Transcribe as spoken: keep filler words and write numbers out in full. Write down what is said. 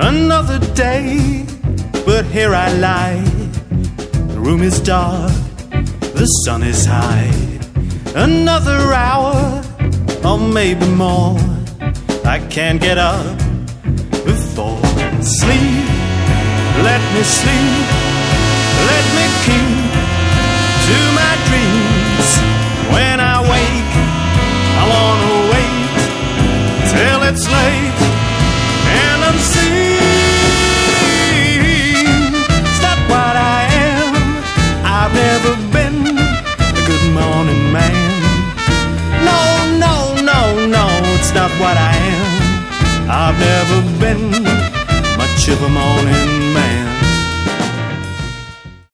Another day, but here I lie. The room is dark, the sun is high. Another hour, or maybe more, I can't get up before sleep. Let me sleep, let me keep to my dreams. When I wake, I wanna wait till it's late and unseen. It's not what I am, I've never been a good morning man. No, no, no, no, it's not what I am. I've never been much of a morning man.